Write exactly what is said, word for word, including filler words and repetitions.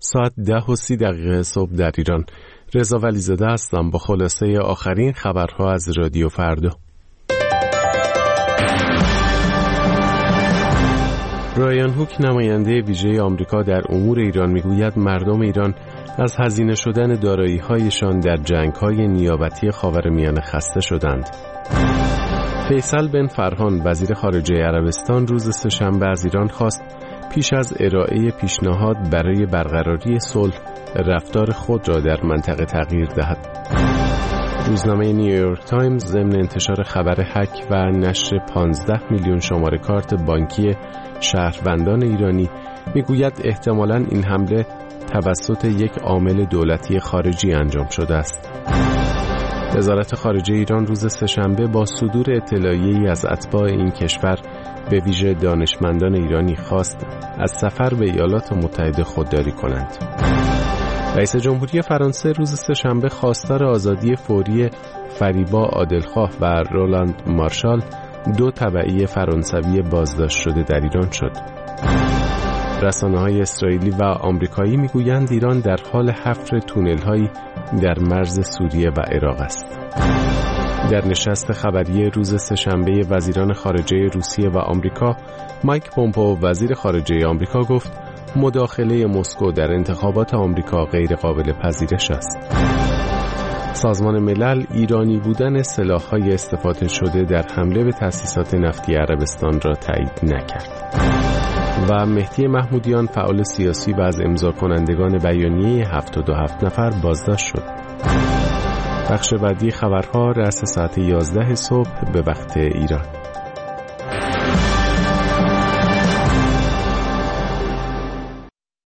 ساعت ده و سی دقیقه صبح در ایران. رضا ولیزاده هستم با خلاصه آخرین خبرها از رادیو فردا. رایان هوک نماینده ویژه آمریکا در امور ایران میگوید مردم ایران از هزینه شدن دارایی‌هایشان در جنگ‌های نیابتی خاورمیانه خسته شدند. فیصل بن فرحان وزیر خارجه عربستان روز سه‌شنبه از ایران خواست پیش از ارائه پیشنهاد برای برقراری صلح رفتار خود را در منطقه تغییر دهد. روزنامه نیویورک تایمز ضمن انتشار خبر هک و نشر پانزده میلیون شماره کارت بانکی شهروندان ایرانی میگوید احتمالاً این حمله توسط یک عامل دولتی خارجی انجام شده است. وزارت خارجه ایران روز سه‌شنبه با صدور اطلاعیه‌ای از اتباع این کشور به ویژه دانشمندان ایرانی خواست از سفر به ایالات متحده خودداری کنند. رئیس جمهوری فرانسه روز سه‌شنبه خواستار آزادی فوری فریبا عادلخواه و رولاند مارشال، دو تبعی فرانسوی بازداشت شده در ایران شد. رسانه‌های اسرائیلی و آمریکایی میگویند ایران در حال حفر تونل‌هایی در مرز سوریه و عراق است. در نشست خبری روز سه‌شنبه وزیران خارجه روسیه و آمریکا، مایک پومپئو وزیر خارجه آمریکا گفت مداخله مسکو در انتخابات آمریکا غیر قابل پذیرش است. سازمان ملل ایرانی بودن سلاح‌های استفاده شده در حمله به تأسیسات نفتی عربستان را تایید نکرد. و مهدی محمودیان فعال سیاسی و از امضا کنندگان بیانیه هفتاد و هفت نفر بازداشت شد. بخش بعدی خبرها رأس ساعت یازده صبح به وقت ایران.